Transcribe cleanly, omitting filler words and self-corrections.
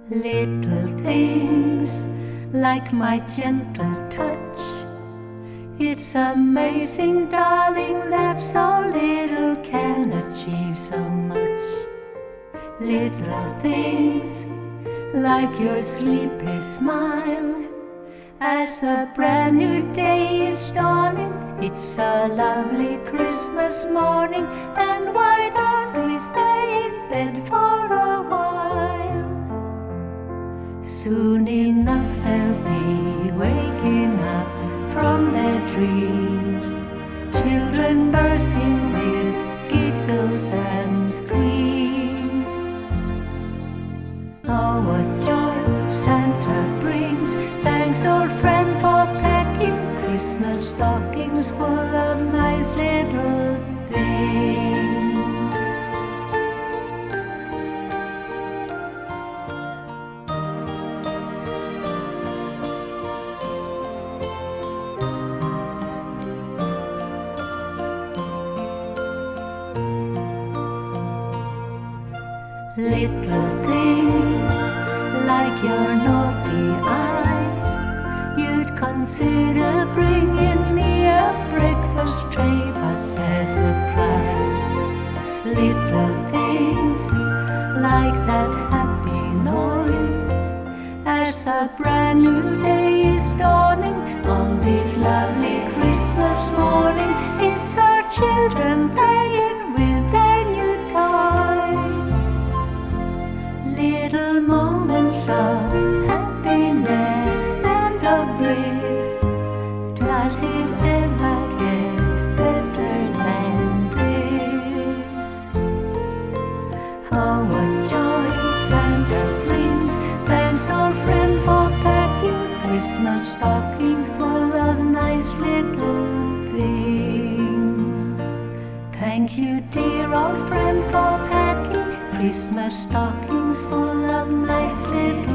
Little things like my gentle touch. It's amazing, darling, that so little can achieve so much. Little things like your sleepy smile as a brand new day is dawning. It's a lovely Christmas morning, and why don't we stay in bed for a while? Soon enough they'll be waking up from their dreams, children bursting with giggles and screams. Oh, what joy Santa brings! Thanks, old friend, for packing Christmas stockings full of nice little things. Little things like your naughty eyes, you'd consider bringing me a breakfast tray, but there's a price. Little things like that happy noise as a brand new day is dawning on this lovely Christmas morning. It's our children playing with their new toys. Little moments of happiness and of bliss. Does it ever get better than this? Oh, what joy Santa brings! Thanks, old friend, for packing Christmas stockings full of nice little things. Thank you, dear old friend, for packing Christmas stockings full of nice little